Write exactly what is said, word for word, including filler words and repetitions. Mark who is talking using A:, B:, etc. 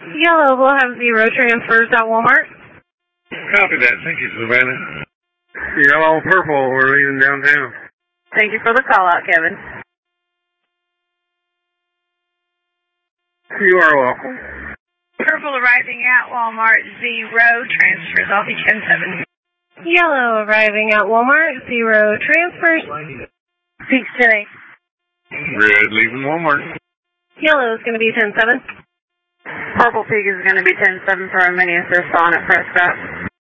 A: Yellow will have zero transfers at Walmart.
B: Copy that. Thank you, Savannah. Yellow, purple, we're leaving downtown.
A: Thank you for the call out, Kevin.
B: You are welcome.
A: Purple arriving at Walmart, zero transfers. I'll be ten seven. Yellow arriving at Walmart, zero transfers. Peaks ten eight.
B: Red leaving Walmart.
A: Yellow is going to be ten seven. Purple peak is going to be ten seven for Arminius. They're on at Prescott.